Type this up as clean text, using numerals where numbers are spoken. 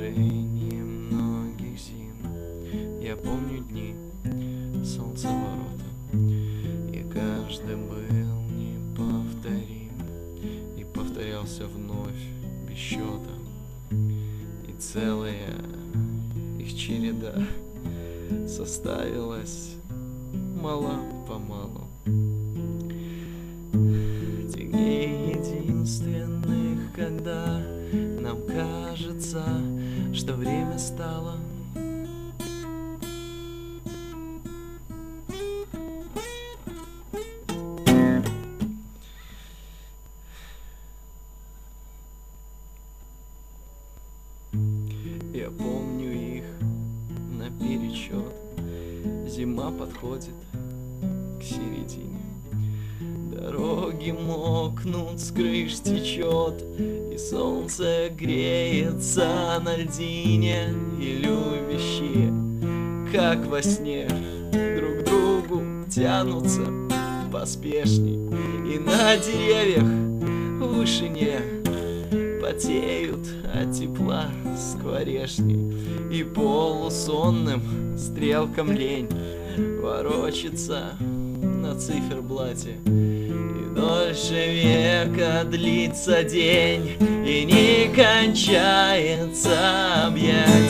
продолжение многих зим. Я помню дни солнцеворота, и каждый был неповторим, и повторялся вновь без счета, и целая их череда составилась мало-помалу. Тех дней единственных, когда нам кажется, что время стало Я помню их наперечет. Зима подходит к середине, дороги мокнут, с крыш течет, и солнце греется на льдине, и любящие, как во сне, друг к другу тянутся поспешней, и на деревьях в вышине потеют от тепла скворечни, и полусонным стрелкам лень ворочится на циферблате, и дольше века длится день, и не кончается объятие.